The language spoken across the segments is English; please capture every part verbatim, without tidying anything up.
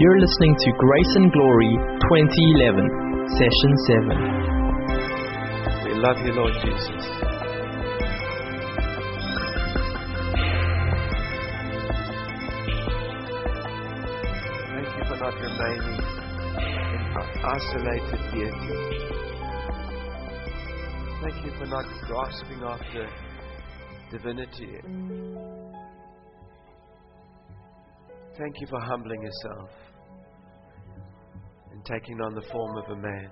You're listening to Grace and Glory twenty eleven, Session seven. We love you, Lord Jesus. Thank you for not remaining in isolated deity. Thank you for not grasping after divinity. Thank you for humbling yourself and taking on the form of a man.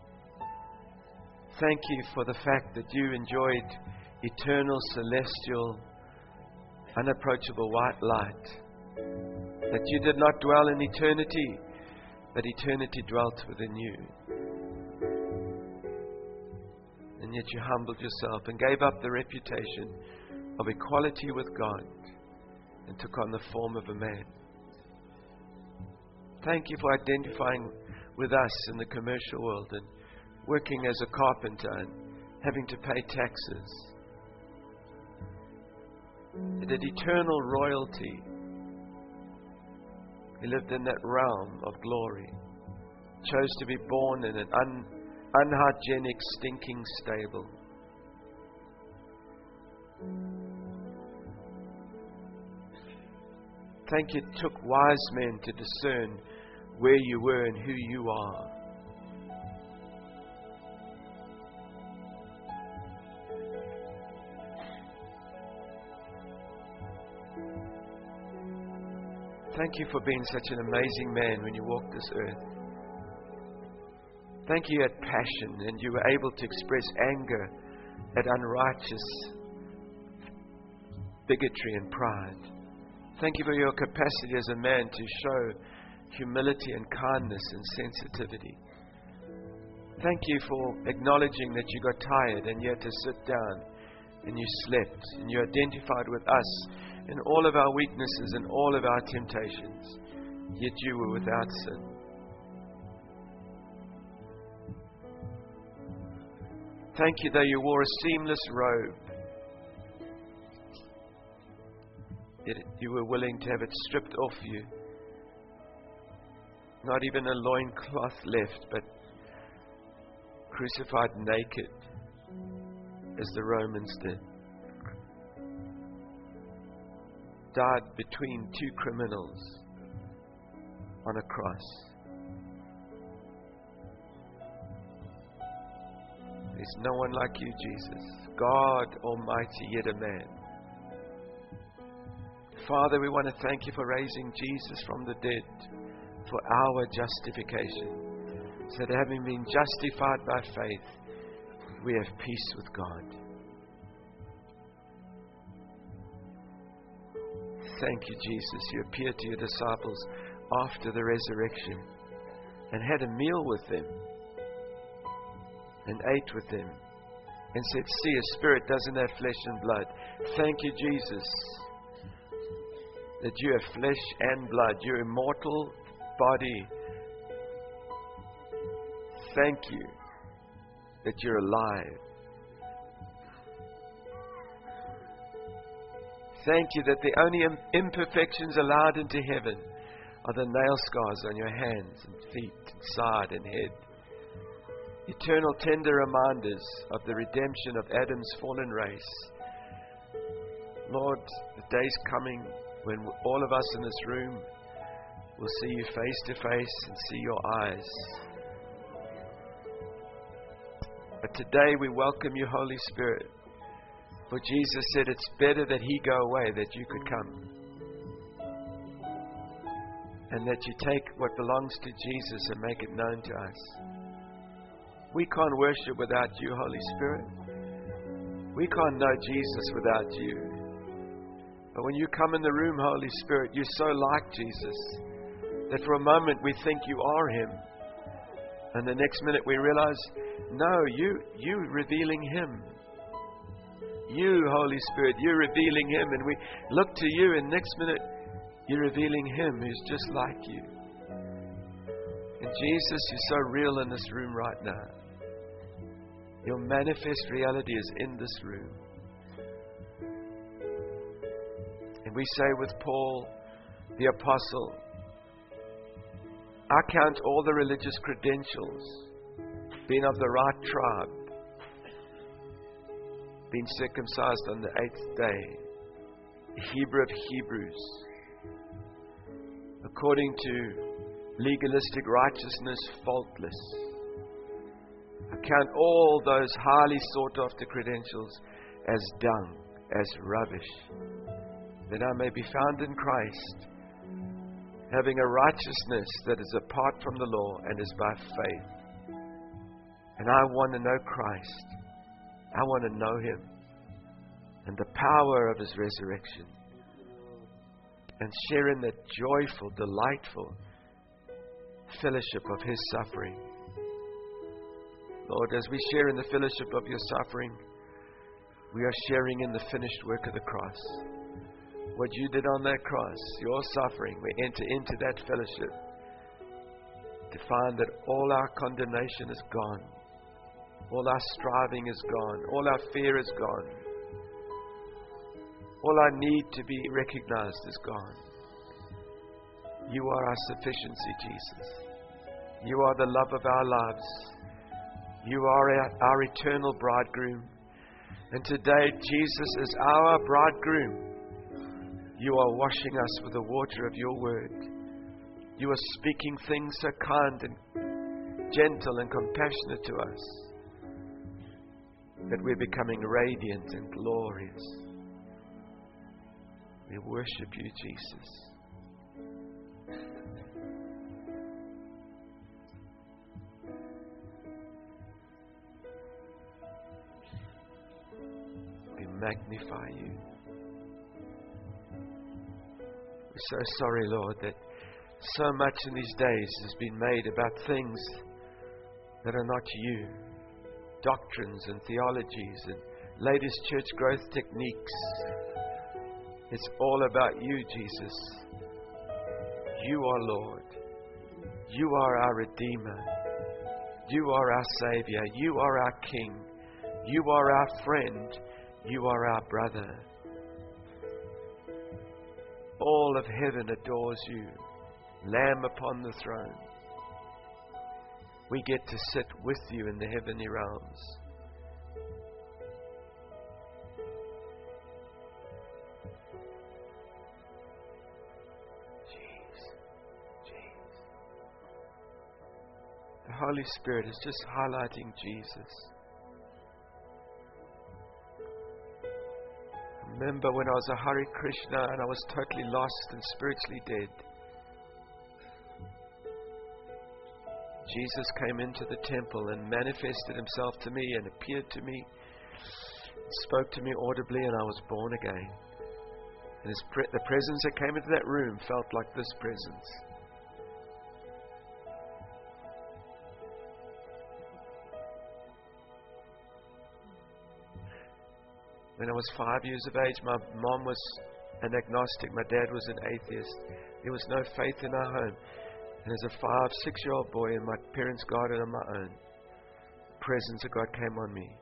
Thank you for the fact that you enjoyed eternal, celestial, unapproachable white light. That you did not dwell in eternity, but eternity dwelt within you. And yet you humbled yourself and gave up the reputation of equality with God and took on the form of a man. Thank you for identifying with us in the commercial world and working as a carpenter and having to pay taxes. He did eternal royalty. He lived in that realm of glory. Chose to be born in an un, unhygienic, stinking stable. Thank you, it took wise men to discern where you were and who you are. Thank you for being such an amazing man when you walked this earth. Thank you, you had passion and you were able to express anger at unrighteous bigotry and pride. Thank you for your capacity as a man to show humility and kindness and sensitivity. Thank you for acknowledging that you got tired and you had to sit down and you slept and you identified with us in all of our weaknesses and all of our temptations, yet you were without sin. Thank you, though you wore a seamless robe, yet you were willing to have it stripped off you. Not even a loincloth left, but crucified naked, as the Romans did. Died between two criminals on a cross. There's no one like you, Jesus. God Almighty, yet a man. Father, we want to thank you for raising Jesus from the dead for our justification, so that having been justified by faith, we have peace with God. Thank you, Jesus. You appeared to your disciples after the resurrection and had a meal with them and ate with them and said, see, a spirit doesn't have flesh and blood. Thank you, Jesus, that you have flesh and blood. Your immortal body. Thank you that you're alive. Thank you that the only imperfections allowed into heaven are the nail scars on your hands and feet and side and head. Eternal tender reminders of the redemption of Adam's fallen race. Lord, the day's coming when all of us in this room will see you face to face and see your eyes. But today we welcome you, Holy Spirit. For Jesus said it's better that He go away, that you could come. And that you take what belongs to Jesus and make it known to us. We can't worship without you, Holy Spirit. We can't know Jesus without you. But when you come in the room, Holy Spirit, you're so like Jesus that for a moment we think you are Him. And the next minute we realize, no, you, you revealing Him. You, Holy Spirit, you're revealing Him. And we look to you and next minute you're revealing Him who's just like you. And Jesus, you're so real in this room right now. Your manifest reality is in this room. And we say with Paul, the apostle, I count all the religious credentials, being of the right tribe, being circumcised on the eighth day, Hebrew of Hebrews, according to legalistic righteousness, faultless. I count all those highly sought after credentials as dung, as rubbish, that I may be found in Christ, having a righteousness that is apart from the law and is by faith. And I want to know Christ. I want to know Him and the power of His resurrection, and share in that joyful, delightful fellowship of His suffering. Lord, as we share in the fellowship of Your suffering, we are sharing in the finished work of the cross. What You did on that cross, Your suffering, we enter into that fellowship to find that all our condemnation is gone. All our striving is gone. All our fear is gone. All our need to be recognized is gone. You are our sufficiency, Jesus. You are the love of our lives. You are our, our eternal bridegroom. And today, Jesus is our bridegroom. You are washing us with the water of Your word. You are speaking things so kind and gentle and compassionate to us that we're becoming radiant and glorious. We worship You, Jesus. We magnify You. We're so sorry, Lord, that so much in these days has been made about things that are not You. Doctrines and theologies and latest church growth techniques. It's all about You, Jesus. You are Lord. You are our Redeemer. You are our Savior. You are our King. You are our friend. You are our brother. All of heaven adores You, Lamb upon the throne. We get to sit with You in the heavenly realms. Jeez, jeez. The Holy Spirit is just highlighting Jesus. I remember when I was a Hare Krishna and I was totally lost and spiritually dead. Jesus came into the temple and manifested Himself to me and appeared to me, spoke to me audibly, and I was born again. And his pre- the presence that came into that room felt like this presence. When I was five years of age, my mom was an agnostic, my dad was an atheist. There was no faith in our home. And as a five, six-year-old boy in my parents' garden on my own, the presence of God came on me.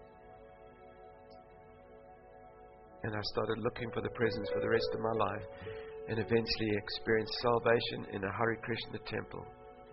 And I started looking for the presence for the rest of my life, and eventually experienced salvation in a Hare Krishna temple.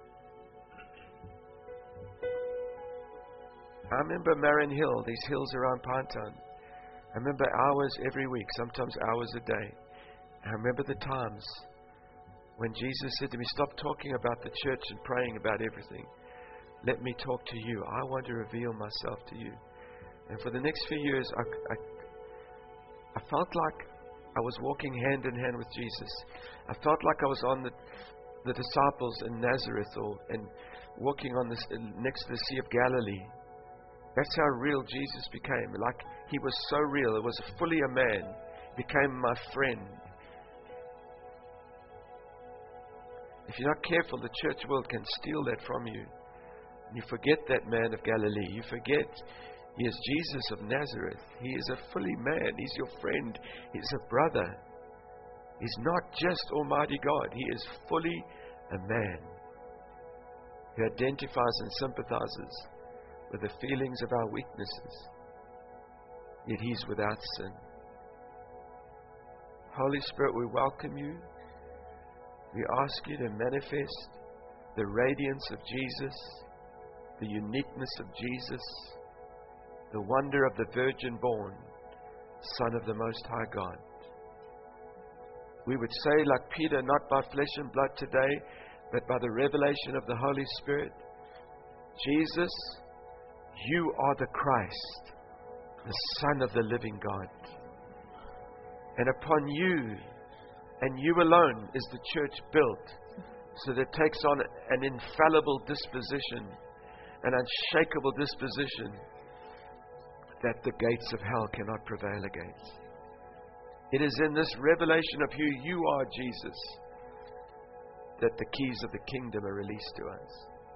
I remember Marion Hill, these hills around Pinetown. I remember hours every week, sometimes hours a day. I remember the times when Jesus said to me, stop talking about the church and praying about everything. Let me talk to You. I want to reveal myself to You. And for the next few years, I, I, I felt like I was walking hand in hand with Jesus. I felt like I was on the, the disciples in Nazareth, or and walking on this, next to the Sea of Galilee. That's how real Jesus became. Like He was so real. It was fully a man. He became my friend. If you're not careful, the church world can steal that from you. And you forget that man of Galilee. You forget He is Jesus of Nazareth. He is a fully man. He's your friend. He's a brother. He's not just Almighty God. He is fully a man. He identifies and sympathizes with the feelings of our weaknesses. Yet He's without sin. Holy Spirit, we welcome You. We ask You to manifest the radiance of Jesus, the uniqueness of Jesus, the wonder of the virgin born, Son of the Most High God. We would say, like Peter, not by flesh and blood today, but by the revelation of the Holy Spirit, Jesus, you are the Christ, the Son of the living God. And upon you, and you alone, is the church built, so that it takes on an infallible disposition, an unshakable disposition, that the gates of hell cannot prevail against. It is in this revelation of who you are, Jesus, that the keys of the kingdom are released to us.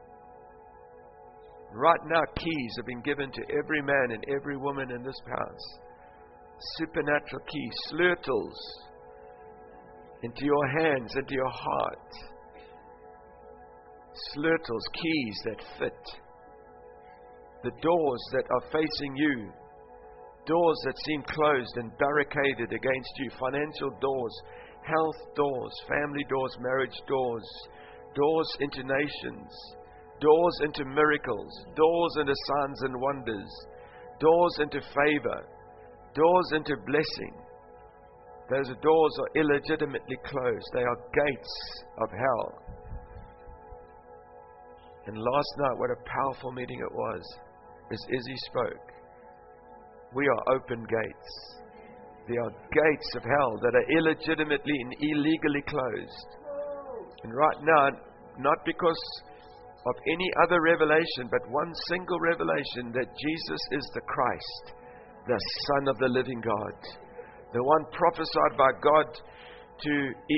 Right now, keys have been given to every man and every woman in this house. Supernatural keys, slurtles, into your hands, into your heart. Slurtles, keys that fit. The doors that are facing you, doors that seem closed and barricaded against you, financial doors, health doors, family doors, marriage doors, doors into nations, doors into miracles, doors into signs and wonders, doors into favor, doors into blessing. Those doors are illegitimately closed. They are gates of hell. And last night, what a powerful meeting it was. As Izzy spoke, we are open gates. There are gates of hell that are illegitimately and illegally closed. And right now, not because of any other revelation, but one single revelation, that Jesus is the Christ, the Son of the living God, the one prophesied by God to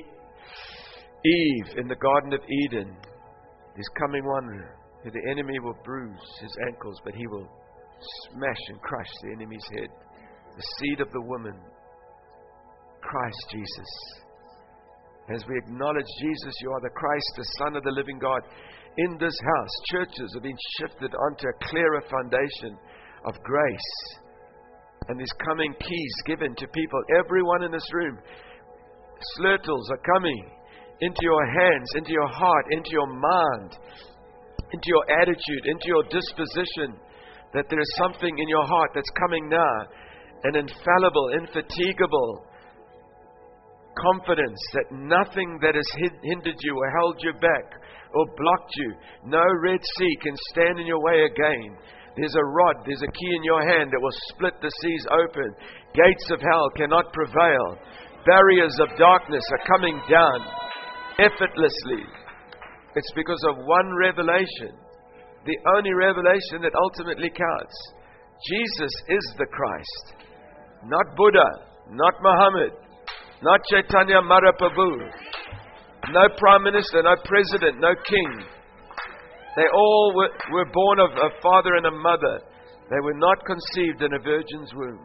Eve in the Garden of Eden. This coming one, who the enemy will bruise his ankles, but he will smash and crush the enemy's head. The seed of the woman, Christ Jesus. As we acknowledge Jesus, you are the Christ, the Son of the living God. In this house, churches have been shifted onto a clearer foundation of grace. And these coming keys given to people, everyone in this room. Slurtles are coming into your hands, into your heart, into your mind, into your attitude, into your disposition, that there is something in your heart that's coming now, an infallible, infatigable confidence that nothing that has hindered you or held you back or blocked you, no Red Sea can stand in your way again. There's a rod, there's a key in your hand that will split the seas open. Gates of hell cannot prevail. Barriers of darkness are coming down effortlessly. It's because of one revelation, the only revelation that ultimately counts. Jesus is the Christ, not Buddha, not Muhammad, not Chaitanya Mahaprabhu, no prime minister, no president, no king. They all were, were born of a father and a mother. They were not conceived in a virgin's womb.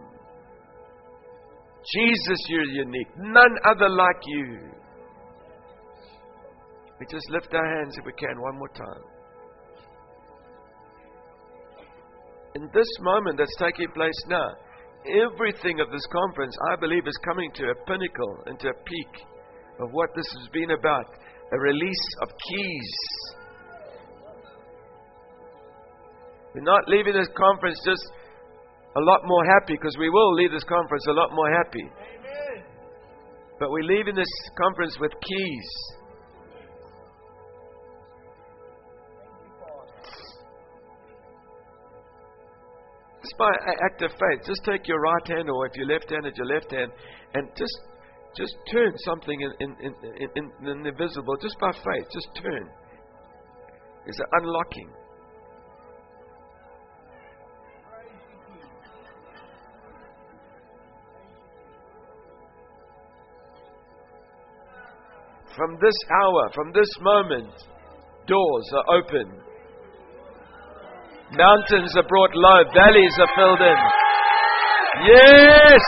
Jesus, you're unique. None other like you. We just lift our hands if we can one more time. In this moment that's taking place now, everything of this conference, I believe, is coming to a pinnacle, into a peak of what this has been about. A release of keys. We're not leaving this conference just a lot more happy, because we will leave this conference a lot more happy. Amen. But we're leaving this conference with keys. Just by act of faith, just take your right hand, or if you're left-handed, your left hand, and just just turn something in, in, in, in, in the invisible, just by faith, just turn. It's an unlocking. From this hour, from this moment, doors are open. Mountains are brought low. Valleys are filled in. Yes!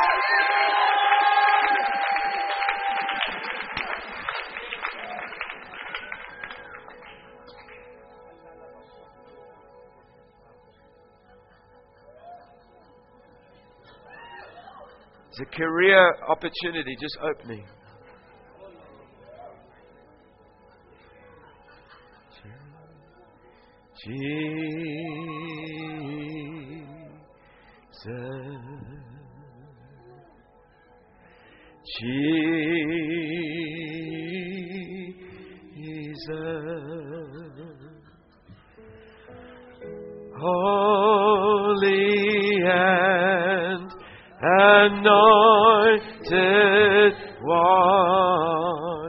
It's a career opportunity just opening. Holy and anointed one,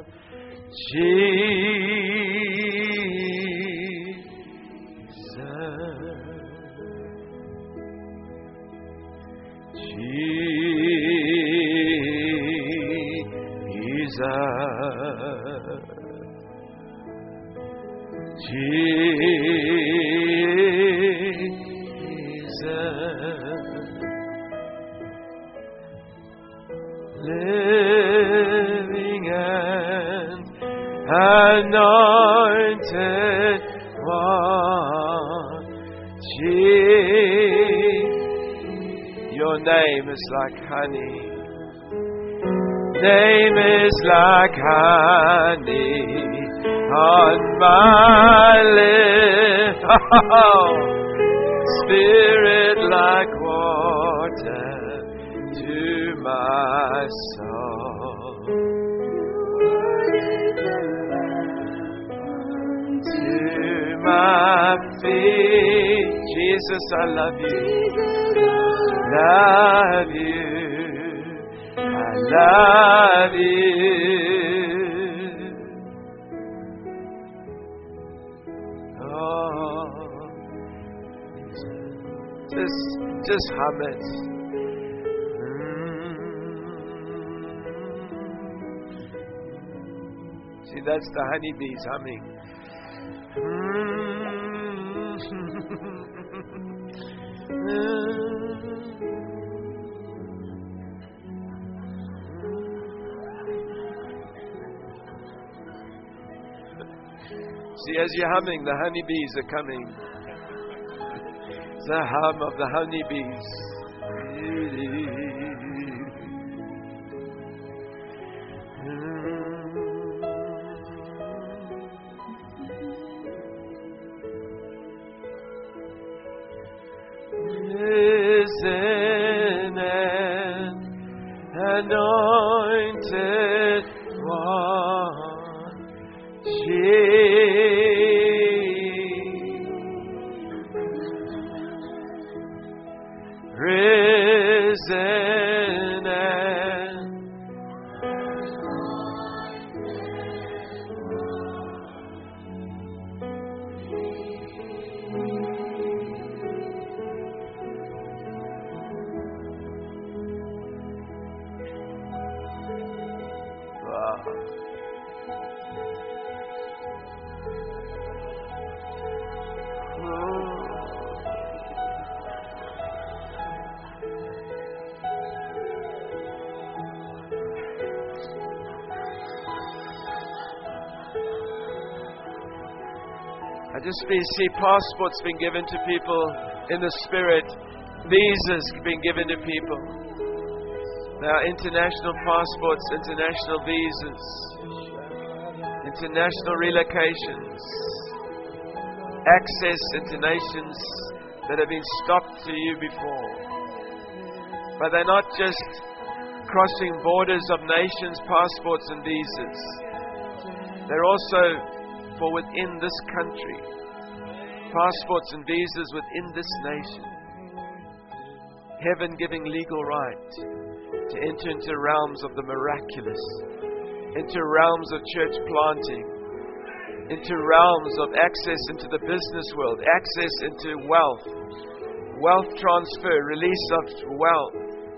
living and anointed one, Jesus. Your name is like honey. Name is like honey on my lips. Oh, Spirit like water to my soul. To my feet. Jesus, I love you. Love you. I love you. Oh, just, just hum it. Mm. See, that's the honeybees humming. Mm. See, as you're humming, the honeybees are coming. The hum of the honeybees. Risen and anointed one, risen and wow. I just see passports being given to people in the Spirit, visas being given to people. There are international passports, international visas, international relocations, access into nations that have been stopped to you before. But they're not just crossing borders of nations, passports and visas. They're also for within this country, passports and visas within this nation. Heaven giving legal right to enter into realms of the miraculous, into realms of church planting, into realms of access into the business world, access into wealth, wealth transfer, release of wealth.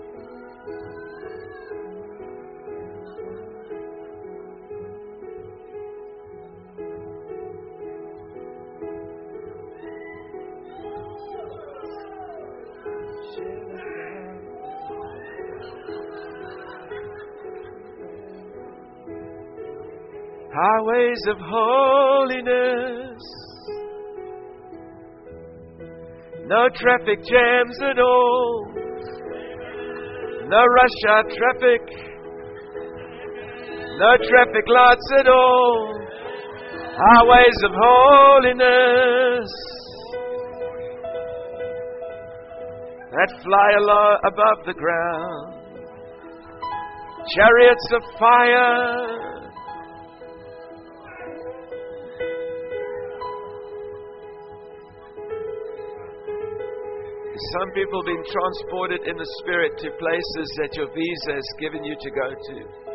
Highways of holiness, no traffic jams at all, no rush hour traffic, no traffic lights at all. Highways of holiness, that fly alo- above the ground, chariots of fire. Some people being transported in the Spirit to places that your visa has given you to go to.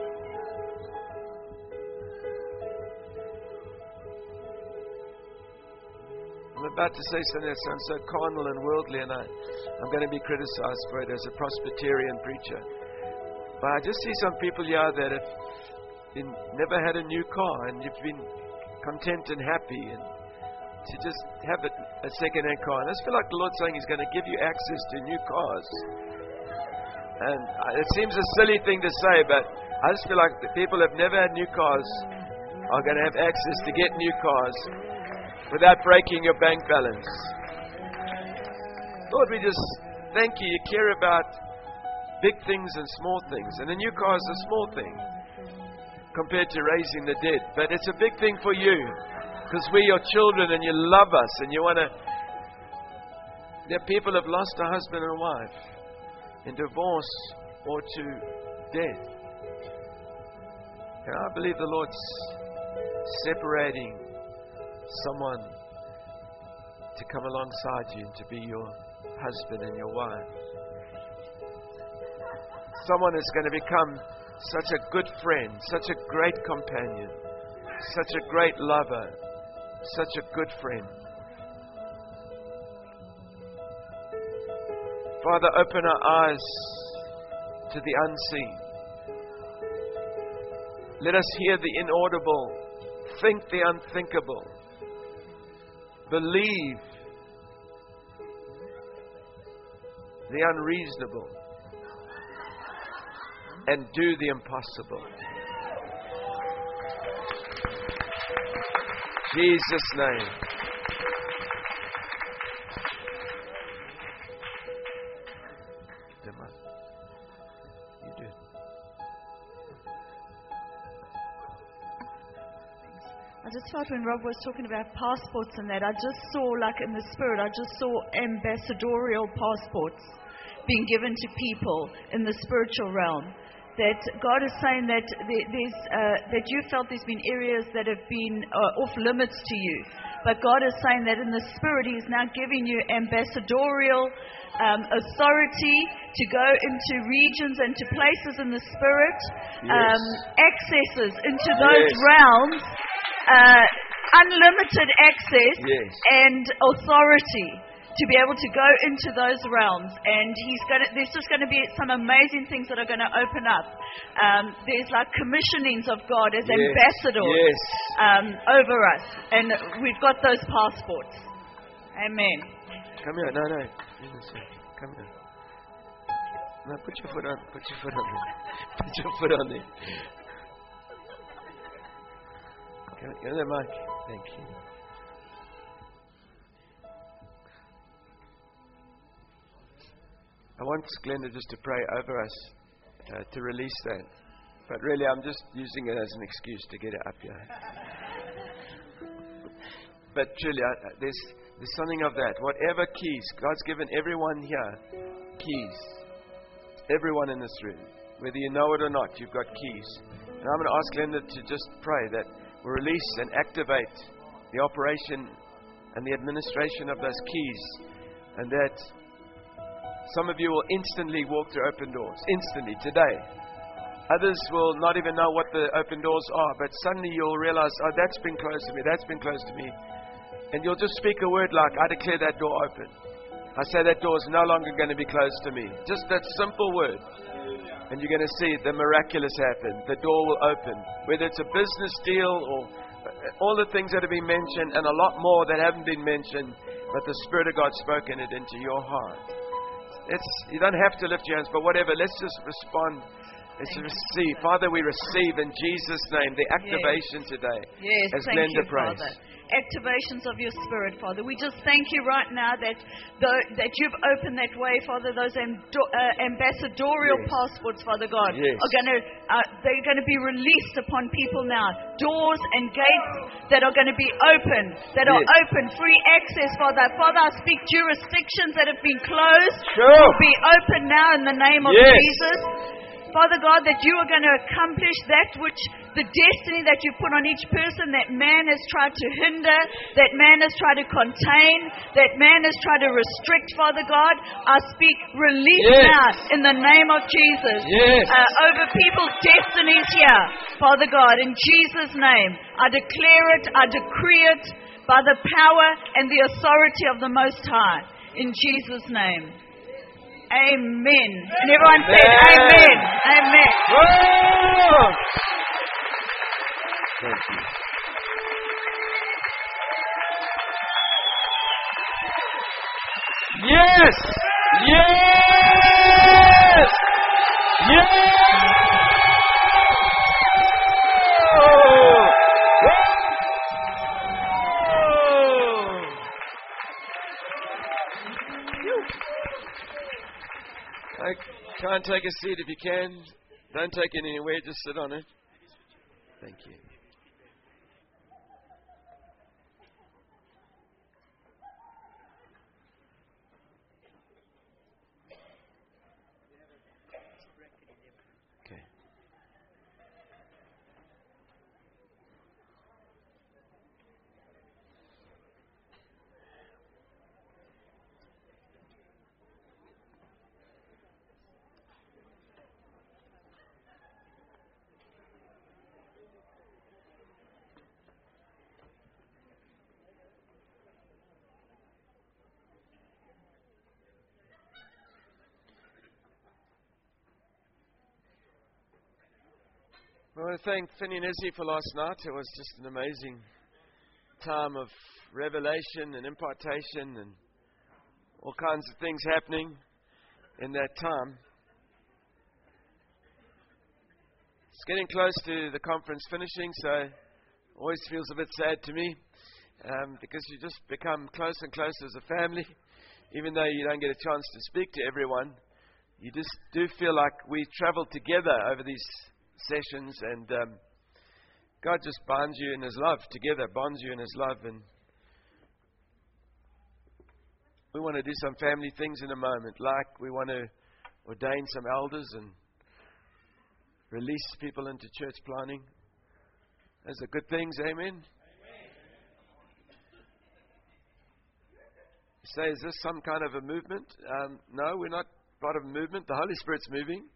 I'm about to say something that sounds so carnal and worldly, and I, I'm going to be criticized for it as a Presbyterian preacher. But I just see some people here that have been, never had a new car, and you've been content and happy, and to just have a, a second-hand car. And I just feel like the Lord's saying He's going to give you access to new cars. And it seems a silly thing to say, but I just feel like the people who have never had new cars are going to have access to get new cars without breaking your bank balance. Lord, we just thank You. You care about big things and small things. And a new car is a small thing compared to raising the dead. But it's a big thing for You, because we're Your children and You love us and You want to. There are people who have lost a husband and a wife in divorce or to death. And I believe the Lord's separating someone to come alongside you and to be your husband and your wife. Someone is going to become such a good friend, such a great companion, such a great lover, such a good friend. Father, open our eyes to the unseen. Let us hear the inaudible, think the unthinkable, believe the unreasonable, and do the impossible. Jesus' name. You do. I just felt when Rob was talking about passports and that, I just saw, like in the spirit, I just saw ambassadorial passports being given to people in the spiritual realm. That God is saying that there, there's uh, that you felt there's been areas that have been uh, off limits to you, but God is saying that in the spirit He is now giving you ambassadorial um, authority to go into regions and to places in the spirit, yes. um, accesses into those yes. realms, uh, unlimited access yes. and authority to be able to go into those realms. And he's going to, there's just going to be some amazing things that are going to open up. Um, there's like commissionings of God as yes. ambassadors yes. Um, over us. And we've got those passports. Amen. Come here. No, no. Come here. No, put your foot on. Put your foot on there. Put your foot on there. Go there, Mike. Thank you. I want Glenda just to pray over us uh, to release that. But really, I'm just using it as an excuse to get it up here. But truly, I, there's, there's something of that. Whatever keys, God's given everyone here keys. Everyone in this room. Whether you know it or not, you've got keys. And I'm going to ask Glenda to just pray that we release and activate the operation and the administration of those keys. And that some of you will instantly walk through open doors. Instantly, today. Others will not even know what the open doors are. But suddenly you'll realize, oh, that's been closed to me. That's been closed to me. And you'll just speak a word like, I declare that door open. I say that door is no longer going to be closed to me. Just that simple word. And you're going to see the miraculous happen. The door will open. Whether it's a business deal or all the things that have been mentioned and a lot more that haven't been mentioned. But the Spirit of God's spoken it into your heart. It's, you don't have to lift your hands, but whatever, let's just respond Let's Thank you, receive. Father. Father, we receive in Jesus' name the activation today. Yes, as thank Glenda you, prays. Father. Activations of your Spirit, Father. We just thank you right now that the, that you've opened that way, Father. Those amb- uh, ambassadorial Yes. passports, Father God, Yes. are going to uh, they're going to be released upon people now. Doors and gates that are going to be open, that are Yes. open, free access, Father. Father, I speak jurisdictions that have been closed Sure. will be open now in the name of Yes. Jesus. Father God, that you are going to accomplish that which the destiny that you put on each person that man has tried to hinder, that man has tried to contain, that man has tried to restrict, Father God. I speak release Yes. now in the name of Jesus Yes. uh, over people's destinies here, Father God. In Jesus' name, I declare it, I decree it by the power and the authority of the Most High. In Jesus' name. Amen. And everyone said, Amen. Amen. Whoa! Thank you. Yes! Yes! Yes! Whoa! I try and take a seat if you can. Don't take it anywhere, just sit on it. Thank you. Okay. I want to thank Finney and Izzy for last night. It was just an amazing time of revelation and impartation and all kinds of things happening in that time. It's getting close to the conference finishing, so it always feels a bit sad to me um, because you just become closer and closer as a family. Even though you don't get a chance to speak to everyone, you just do feel like we travel together over these sessions, and um, God just binds you in His love together, bonds you in His love, and we want to do some family things in a moment, like we want to ordain some elders and release people into church planning. Those are good things, amen? Amen. You say, is this some kind of a movement? Um, no, we're not part of a movement. The Holy Spirit's moving.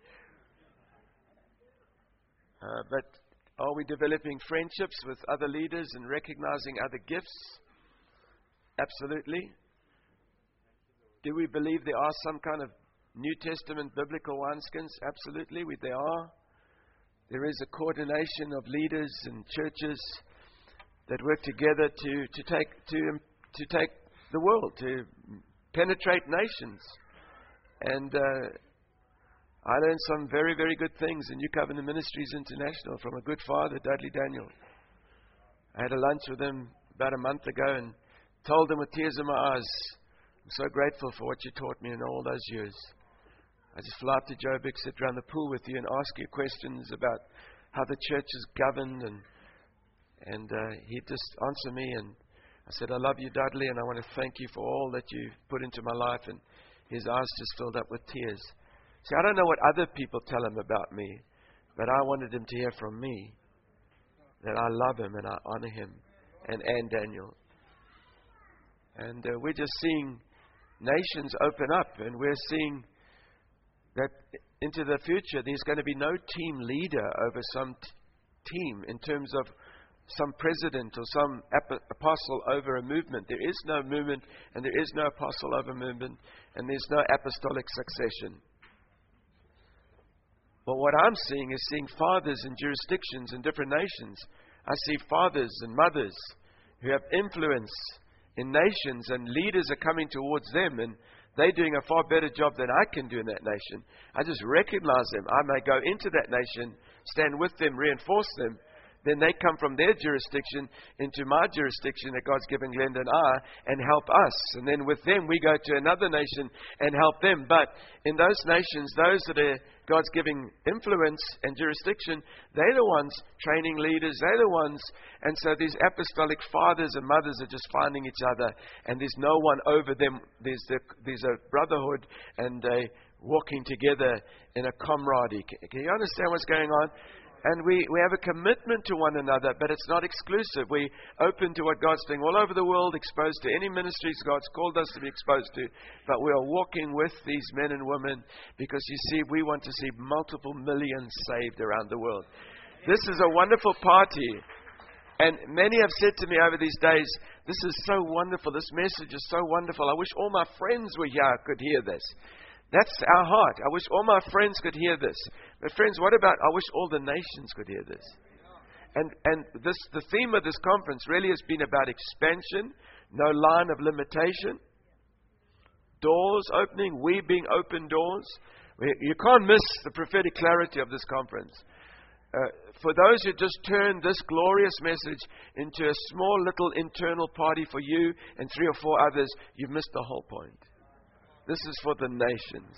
Uh, but are we developing friendships with other leaders and recognizing other gifts? Absolutely. Do we believe there are some kind of New Testament biblical wineskins? Absolutely, we, there are. There is a coordination of leaders and churches that work together to, to take to to take the world, to penetrate nations. And uh, I learned some very, very good things in New Covenant Ministries International from a good father, Dudley Daniel. I had a lunch with him about a month ago and told him with tears in my eyes, I'm so grateful for what you taught me in all those years. I just fly up to Joburg, sit around the pool with you and ask you questions about how the church is governed. And and uh, he'd just answer me. And I said, I love you, Dudley, and I want to thank you for all that you've put into my life. And his eyes just filled up with tears. See, I don't know what other people tell him about me, but I wanted him to hear from me that I love him and I honor him, and Ann Daniel. And uh, we're just seeing nations open up, and we're seeing that into the future there's going to be no team leader over some t- team in terms of some president or some ap- apostle over a movement. There is no movement, and there is no apostle over a movement, and there's no apostolic succession. But what I'm seeing is seeing fathers in jurisdictions in different nations. I see fathers and mothers who have influence in nations, and leaders are coming towards them, and they're doing a far better job than I can do in that nation. I just recognize them. I may go into that nation, stand with them, reinforce them. Then they come from their jurisdiction into my jurisdiction that God's given Glenda and I and help us. And then with them, we go to another nation and help them. But in those nations, those that are God's giving influence and jurisdiction, they're the ones training leaders. They're the ones. And so these apostolic fathers and mothers are just finding each other. And there's no one over them. There's, the, there's a brotherhood and a walking together in a camaraderie. Can you understand what's going on? And we, we have a commitment to one another, but it's not exclusive. We're open to what God's doing all over the world, exposed to any ministries God's called us to be exposed to. But we are walking with these men and women because, you see, we want to see multiple millions saved around the world. This is a wonderful party. And many have said to me over these days, this is so wonderful. This message is so wonderful. I wish all my friends were here, could hear this. That's our heart. I wish all my friends could hear this. But friends, what about, I wish all the nations could hear this. And and this the theme of this conference really has been about expansion, no line of limitation, doors opening, we being open doors. You can't miss the prophetic clarity of this conference. Uh, for those who just turned this glorious message into a small little internal party for you and three or four others, you've missed the whole point. This is for the nations.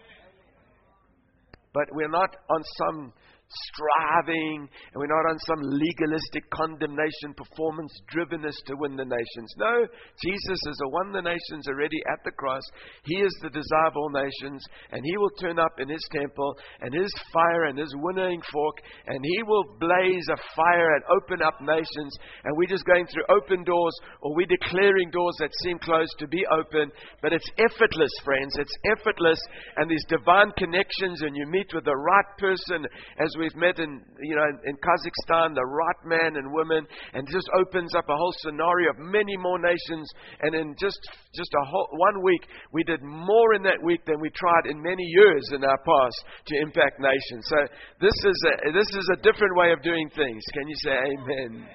But we're not on some striving, and we're not on some legalistic condemnation, performance drivenness to win the nations. No, Jesus has won the nations already at the cross. He is the desire of all nations, and He will turn up in His temple, and His fire and His winnowing fork, and He will blaze a fire and open up nations, and we're just going through open doors, or we're declaring doors that seem closed to be open. But it's effortless, friends. It's effortless, and these divine connections, and you meet with the right person, as we've met in, you know, in Kazakhstan, the right man and women, and just opens up a whole scenario of many more nations. And in just just a whole one week, we did more in that week than we tried in many years in our past to impact nations. So this is a, this is a different way of doing things. Can you say amen?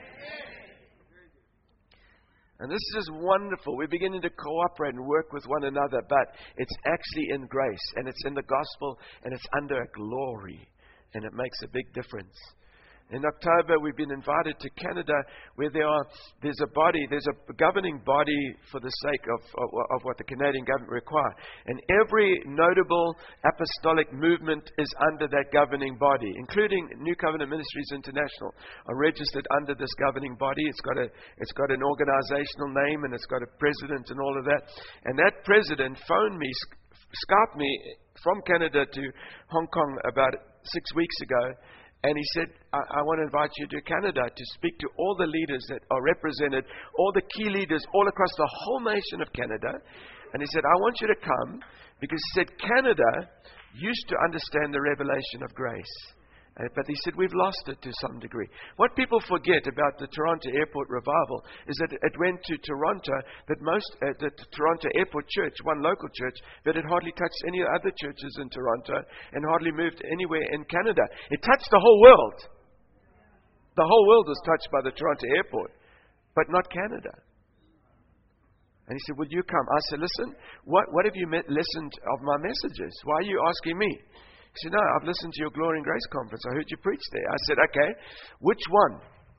And this is wonderful. We're beginning to cooperate and work with one another, but it's actually in grace, and it's in the gospel, and it's under a glory. And it makes a big difference. In October, we've been invited to Canada, where there are there's a body, there's a governing body for the sake of, of, of what the Canadian government require. And every notable apostolic movement is under that governing body, including New Covenant Ministries International, are registered under this governing body. It's got a it's got an organizational name, and it's got a president and all of that. And that president phoned me, Skyped me from Canada to Hong Kong about six weeks ago, and he said, I, I want to invite you to Canada to speak to all the leaders that are represented, all the key leaders all across the whole nation of Canada. And he said, I want you to come, because he said Canada used to understand the revelation of grace. Uh, but he said, we've lost it to some degree. What people forget about the Toronto Airport revival is that it went to Toronto, that most, uh, the Toronto Airport Church, one local church, that it hardly touched any other churches in Toronto and hardly moved anywhere in Canada. It touched the whole world. The whole world was touched by the Toronto Airport, but not Canada. And he said, will you come? I said, listen, what, what have you met, listened of my messages? Why are you asking me? He said, no, I've listened to your Glory and Grace conference. I heard you preach there. I said, okay, which one?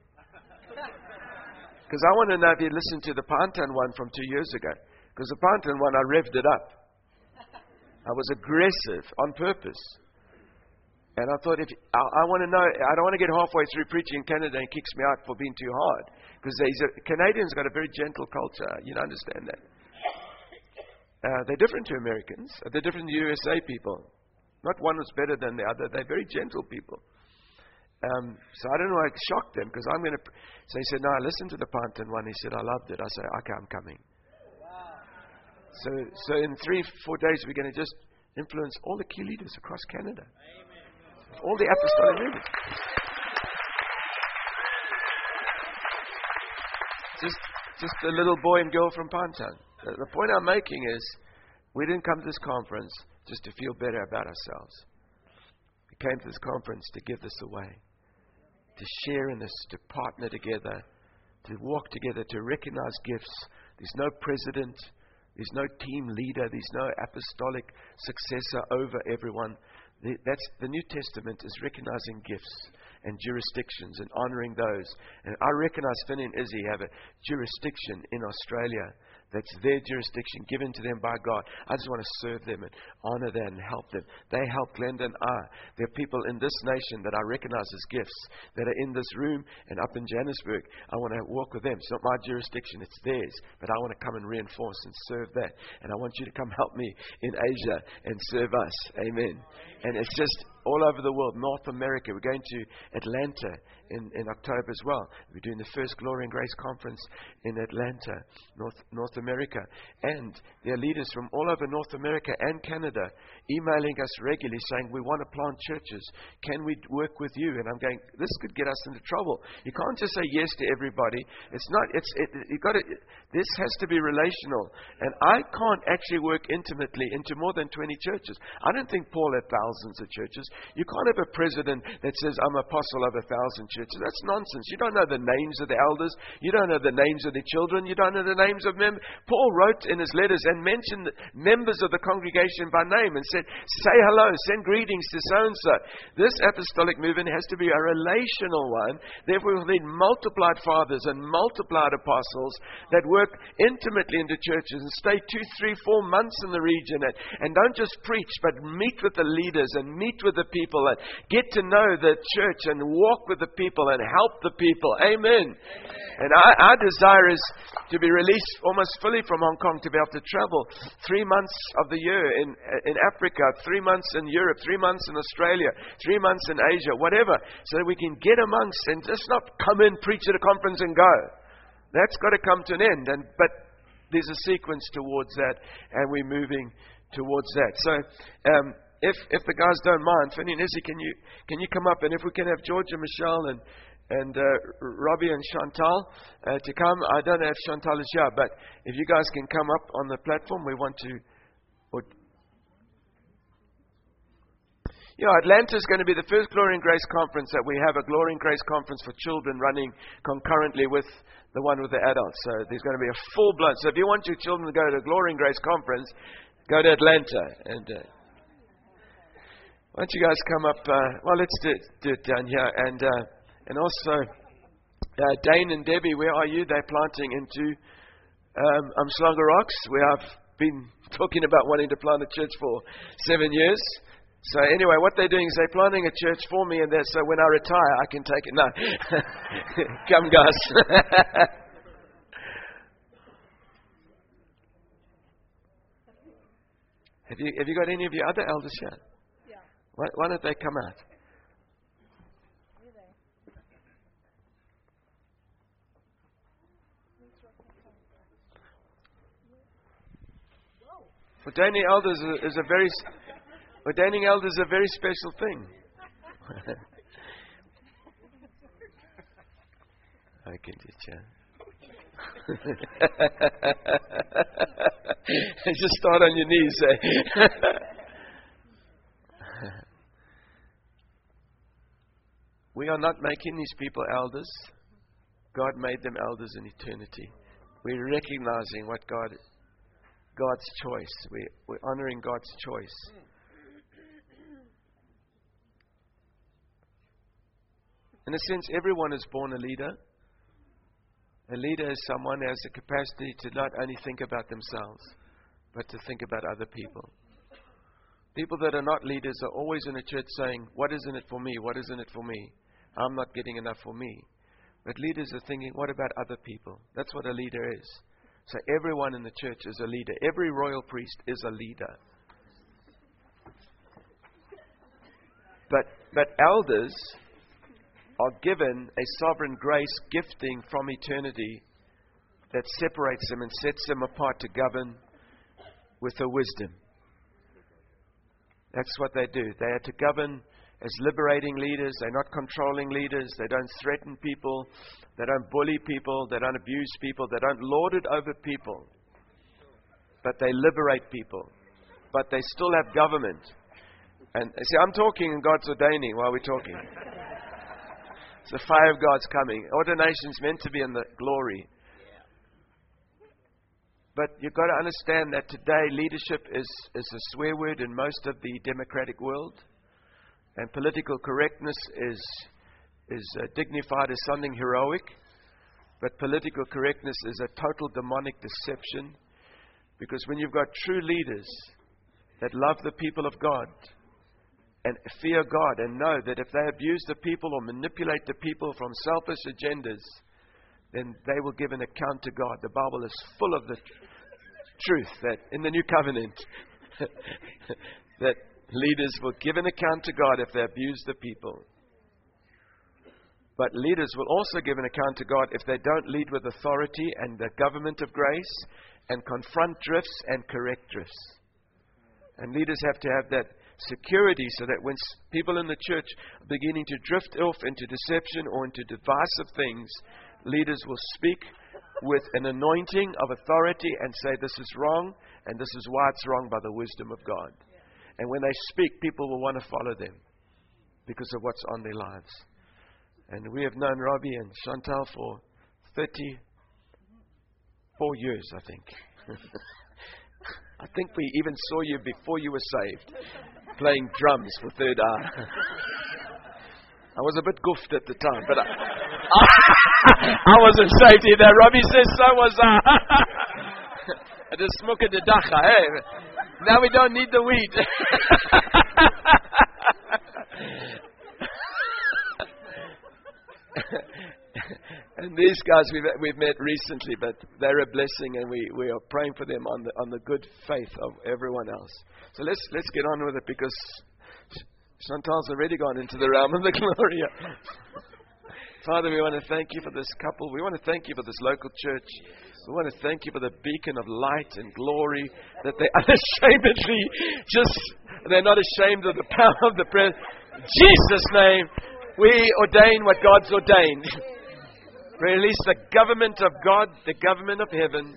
Because I want to know if you listened to the Pantan one from two years ago. Because the Pantan one, I revved it up. I was aggressive on purpose. And I thought, if I, I want to know, I don't want to get halfway through preaching in Canada and he kicks me out for being too hard. Because Canadians got a very gentle culture. You don't understand that. Uh, they're different to Americans. They're different to U S A people. Not one was better than the other. They're very gentle people. Um, so I don't know, I shocked them, because I'm going to... So he said, no, I listened to the Pantan one. He said, I loved it. I said, okay, I'm coming. Wow. So so in three, four days, we're going to just influence all the key leaders across Canada. Amen. All the apostolic leaders. Just, just a little boy and girl from Pantan. The, the point I'm making is, we didn't come to this conference just to feel better about ourselves. We came to this conference to give this away, to share in this, to partner together, to walk together, to recognize gifts. There's no president, There's no team leader. There's no apostolic successor over everyone. The, that's, the New Testament is recognizing gifts and jurisdictions and honoring those. And I recognize Finney and Izzy have a jurisdiction in Australia. That's their jurisdiction given to them by God. I just want to serve them and honor them and help them. They help Glenda and I. There are people in this nation that I recognize as gifts that are in this room and up in Johannesburg. I want to walk with them. It's not my jurisdiction, it's theirs. But I want to come and reinforce and serve that. And I want you to come help me in Asia and serve us. Amen. And it's just all over the world. North America. We're going to Atlanta in, in October as well. We're doing the first Glory and Grace Conference in Atlanta, North, North America. And there are leaders from all over North America and Canada emailing us regularly saying, we want to plant churches. Can we work with you? And I'm going, this could get us into trouble. You can't just say yes to everybody. It's not, it's, it, you got to, this has to be relational. And I can't actually work intimately into more than twenty churches. I don't think Paul had thousands of churches. You can't have a president that says, I'm apostle of a thousand churches. That's nonsense. You don't know the names of the elders. You don't know the names of the children. You don't know the names of members. Paul wrote in his letters and mentioned members of the congregation by name and said, say hello, send greetings to so-and-so. This apostolic movement has to be a relational one. Therefore, we need multiplied fathers and multiplied apostles that work intimately into churches and stay two, three, four months in the region and, and don't just preach, but meet with the leaders and meet with the people and get to know the church and walk with the people and help the people. Amen. Amen. And our, our desire is to be released almost fully from Hong Kong, to be able to travel three months of the year in in Africa, three months in Europe, three months in Australia, three months in Asia, whatever, so that we can get amongst and just not come in, preach at a conference and go. That's got to come to an end. And but there's a sequence towards that, and we're moving towards that. So um, if if the guys don't mind, Finney and Izzy, can you can you come up, and if we can have George and Michelle and and uh, Robbie and Chantal uh, to come. I don't know if Chantal is here, but if you guys can come up on the platform, we want to. Or, yeah, Atlanta is going to be the first Glory and Grace conference that we have, a Glory and Grace conference for children running concurrently with the one with the adults. So there's going to be a full blood. So if you want your children to go to a Glory and Grace conference, go to Atlanta. And uh, why don't you guys come up? Uh, well, let's do it, do it down here. And uh, and also, uh, Dane and Debbie, where are you? They're planting into um, Umhlanga Rocks, where I've been talking about wanting to plant a church for seven years. So anyway, what they're doing is they're planting a church for me, and so when I retire, I can take it. No, come guys. have you have you got any of your other elders here? Yeah. Why, why don't they come out? Ordaining elders is a very ordaining elders is a very special thing. I can teach you. Just start on your knees. Eh? We are not making these people elders. God made them elders in eternity. We're recognizing what God God's choice. We, we're honoring God's choice. In a sense, everyone is born a leader. A leader is someone who has the capacity to not only think about themselves, but to think about other people. People that are not leaders are always in a church saying, what is in it for me? What is in it for me? I'm not getting enough for me. But leaders are thinking, what about other people? That's what a leader is. So everyone in the church is a leader. Every royal priest is a leader. But but elders are given a sovereign grace gifting from eternity that separates them and sets them apart to govern with a wisdom. That's what they do. They are to govern as liberating leaders. They're not controlling leaders. They don't threaten people. They don't bully people. They don't abuse people. They don't lord it over people. But they liberate people. But they still have government. And see, I'm talking and God's ordaining while we're talking. It's the fire of God's coming. Ordination's meant to be in the glory. But you've got to understand that today leadership is, is a swear word in most of the democratic world. And political correctness is, is uh, dignified as something heroic. But political correctness is a total demonic deception. Because when you've got true leaders that love the people of God and fear God and know that if they abuse the people or manipulate the people from selfish agendas, then they will give an account to God. The Bible is full of the tr- truth that in the New Covenant that leaders will give an account to God if they abuse the people. But leaders will also give an account to God if they don't lead with authority and the government of grace and confront drifts and correct drifts. And leaders have to have that security so that when people in the church are beginning to drift off into deception or into divisive things, leaders will speak with an anointing of authority and say this is wrong and this is why it's wrong by the wisdom of God. And when they speak, people will want to follow them because of what's on their lives. And we have known Robbie and Chantal for thirty-four years, I think. I think we even saw you before you were saved, playing drums for Third Eye. I was a bit goofed at the time, but I, I wasn't saved either. Robbie says so was I. I just smoke at the dacha, hey. Now we don't need the weed. And these guys we've we've met recently, but they're a blessing, and we, we are praying for them on the on the good faith of everyone else. So let's let's get on with it because Chantal's already gone into the realm of the glory. Father, we want to thank you for this couple. We want to thank you for this local church. We want to thank you for the beacon of light and glory that they unashamedly just, they're not ashamed of the power of the prayer. In Jesus' name, we ordain what God's ordained. Release the government of God, the government of heaven.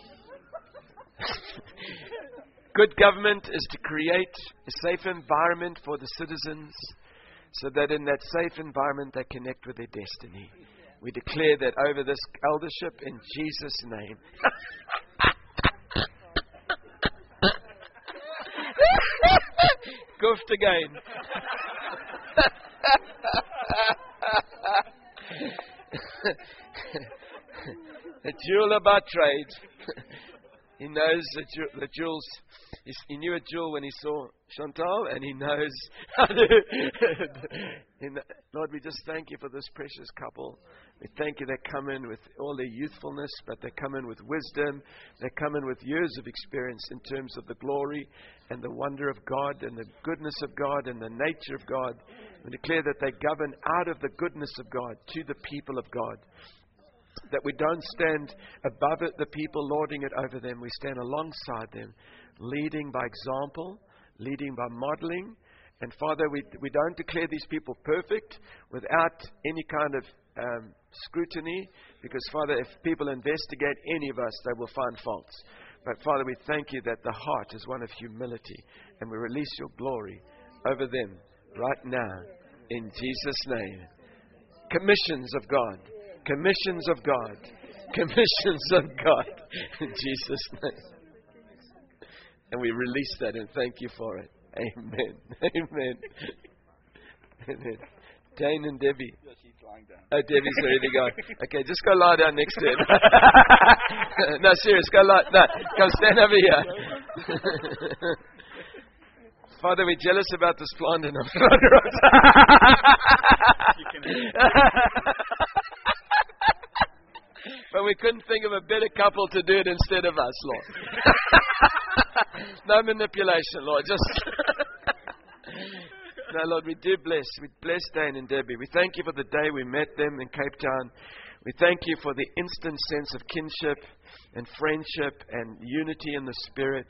Good government is to create a safe environment for the citizens so that in that safe environment they connect with their destiny. We declare that over this eldership in Jesus' name. Goofed again. A jeweler by trade. He knows the, ju- the jewels. He's, he knew a jewel when he saw Chantal, and he knows how to. Lord, we just thank you for this precious couple. We thank you they come in with all their youthfulness, but they come in with wisdom. They come in with years of experience in terms of the glory and the wonder of God and the goodness of God and the nature of God. We declare that they govern out of the goodness of God to the people of God. That we don't stand above it, the people lording it over them. We stand alongside them, leading by example, leading by modeling. And Father, we we don't declare these people perfect without any kind of um, scrutiny, because Father, if people investigate any of us, they will find faults. But Father, we thank you that the heart is one of humility, and we release your glory over them right now in Jesus' name. Commissions of God. Commissions of God. Commissions of God. In Jesus' name. And we release that and thank you for it. Amen. Amen. Amen. Dane and Debbie. Oh, Debbie's ready to go. Okay, just go lie down next to him. No, serious. Go lie. No, come stand over here. Father, we're jealous about this plant in our front road. But we couldn't think of a better couple to do it instead of us, Lord. No manipulation, Lord. Just no, Lord, we do bless. We bless Dane and Debbie. We thank you for the day we met them in Cape Town. We thank you for the instant sense of kinship and friendship and unity in the Spirit.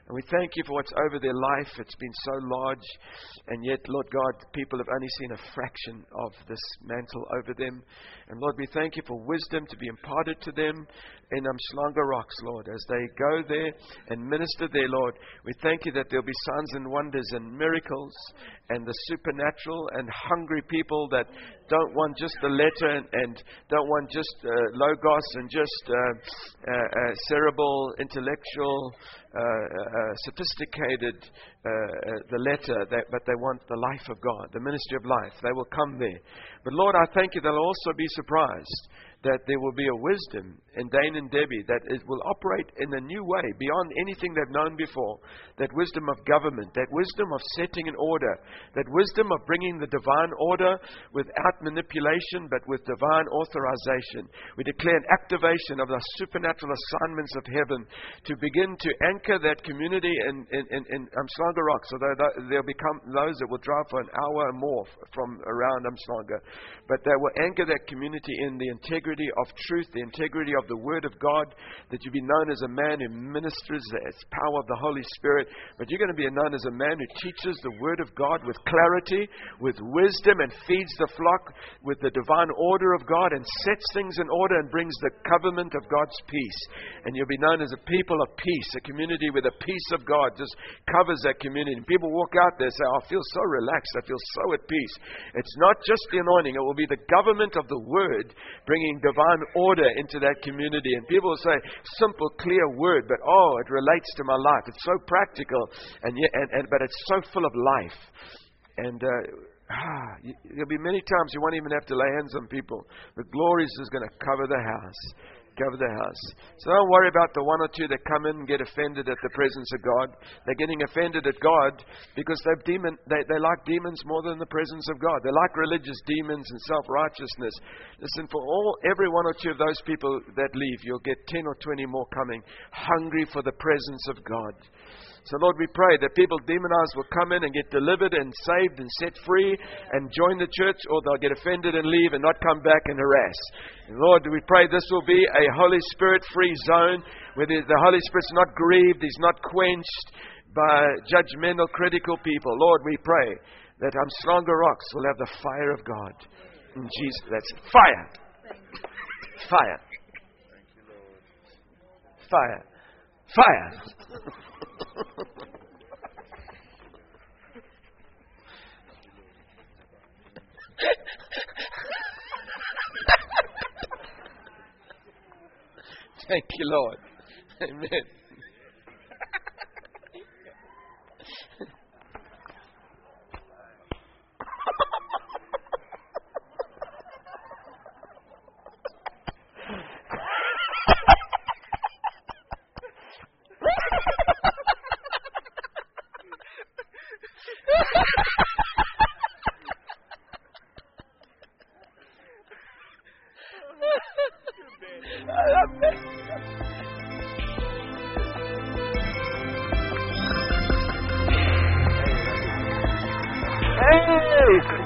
And we thank you for what's over their life. It's been so large. And yet, Lord God, people have only seen a fraction of this mantle over them. And Lord, we thank you for wisdom to be imparted to them in Umhlanga Rocks, Lord. As they go there and minister there, Lord, we thank you that there'll be signs and wonders and miracles and the supernatural and hungry people that don't want just the letter and, and don't want just uh, logos and just uh, uh, uh, cerebral, intellectual, uh, uh, sophisticated, uh, uh, the letter, that, but they want the life of God, the ministry of life. They will come there. But Lord, I thank you they'll also be surprised that there will be a wisdom in Dane and Debbie that it will operate in a new way, beyond anything they've known before. That wisdom of government, that wisdom of setting an order, that wisdom of bringing the divine order without manipulation, but with divine authorization. We declare an activation of the supernatural assignments of heaven to begin to anchor that community in, in, in, in Umhlanga Rocks. So there'll become those that will drive for an hour or more from around Umhlanga. But they will anchor that community in the integrity of truth, the integrity of the Word of God, that you be known as a man who ministers the power of the Holy Spirit, but you're going to be known as a man who teaches the Word of God with clarity, with wisdom, and feeds the flock with the divine order of God, and sets things in order and brings the covenant of God's peace. And you'll be known as a people of peace, a community where the peace of God just covers that community. And people walk out there and say, oh, I feel so relaxed, I feel so at peace. It's not just the anointing, it will be the government of the Word bringing divine order into that community. And people will say, simple, clear word, but oh, it relates to my life. It's so practical, and yet, and, and but it's so full of life. And uh, ah, you, there'll be many times you won't even have to lay hands on people. The glory is going to cover the house. Cover the house. So don't worry about the one or two that come in and get offended at the presence of God. They're getting offended at God because they've demon, they, they like demons more than the presence of God. They like religious demons and self-righteousness. Listen, for all every one or two of those people that leave, you'll get ten or twenty more coming, hungry for the presence of God. So Lord, we pray that people demonized will come in and get delivered and saved and set free and join the church, or they'll get offended and leave and not come back and harass. And Lord, we pray this will be a Holy Spirit-free zone where the Holy Spirit's not grieved, He's not quenched by judgmental, critical people. Lord, we pray that Umhlanga Rocks will have the fire of God. In Jesus, that's fire. Fire. Fire. Fire. Thank you, Lord. Amen. Hey!